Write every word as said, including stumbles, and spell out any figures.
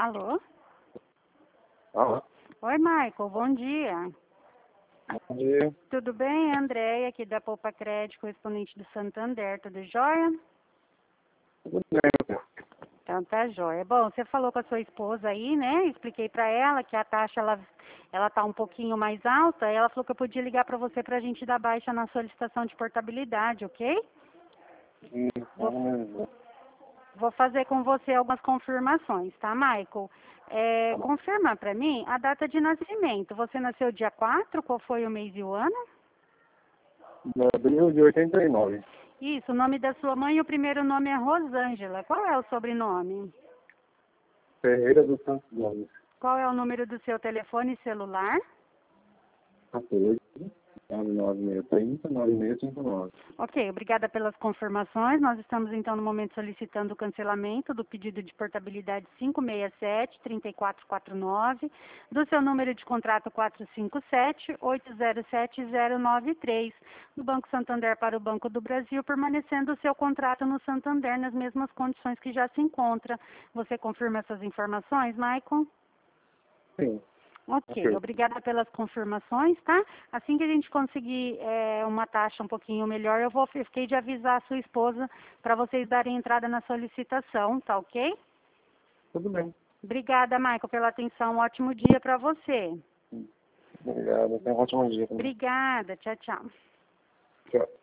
Alô? Alô? Oi, Michael, bom dia. Bom dia. Tudo bem? Andréia, aqui da Poupa Crédito, correspondente do Santander, tudo jóia? Tudo bem, Então tá jóia. Bom, você falou com a sua esposa aí, né? Expliquei pra ela que a taxa, ela, ela tá um pouquinho mais alta. Ela falou que eu podia ligar pra você pra gente dar baixa na solicitação de portabilidade, ok? Vou... Vou fazer com você algumas confirmações, tá, Michael? É, confirma pra mim a data de nascimento. Você nasceu dia quatro? Qual foi o mês e o ano? De abril de oitenta e nove. Isso, o nome da sua mãe, o primeiro nome é Rosângela. Qual é o sobrenome? Ferreira dos Santos Gomes. Qual é o número do seu telefone celular? quatorze, nove nove seis três zero, nove seis cinco nove. Ok, obrigada pelas confirmações. Nós estamos, então, no momento solicitando o cancelamento do pedido de portabilidade cinco seis sete, três quatro quatro nove, do seu número de contrato quatro cinco sete, oito zero sete zero nove três, do Banco Santander para o Banco do Brasil, permanecendo o seu contrato no Santander nas mesmas condições que já se encontra. Você confirma essas informações, Maicon? Sim. Ok, Ok. obrigada pelas confirmações, tá? Assim que a gente conseguir é, uma taxa um pouquinho melhor, eu vou eu fiquei de avisar a sua esposa para vocês darem entrada na solicitação, tá ok? Tudo bem. Obrigada, Michael, pela atenção. Um ótimo dia para você. Obrigado. Tenha um ótimo dia também. Obrigada, tchau, tchau. Tchau.